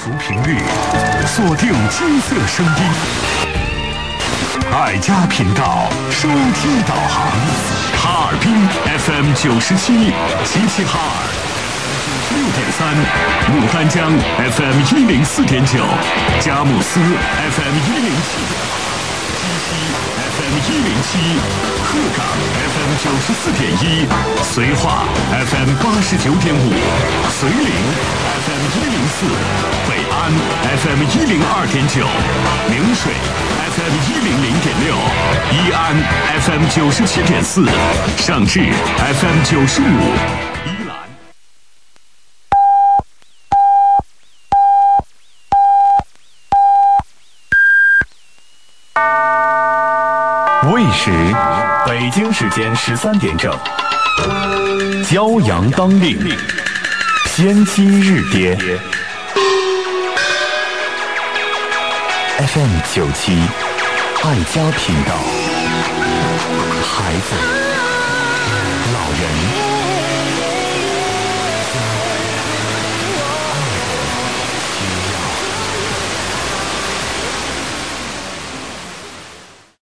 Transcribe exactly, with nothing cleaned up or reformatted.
族频率，锁定金色声音。爱家频道收听导航，哈尔滨 F M 九十七，齐齐哈尔六点三，牡丹江 F M 一零四点九，佳木斯 F M 一零七点八，鸡西 F M 一零七，鹤岗 F M 九十四点一，绥化 F M 八十九点五，绥宁 F M 一零四，北安 F M 一零二点九，宁水 F M 一零零点六，宜安 F M 九十七点四，尚志 F M 九十五，宜兰。 未时，北京时间十三点整。骄阳当令，偏激日跌。F M 九七，爱家频道，孩子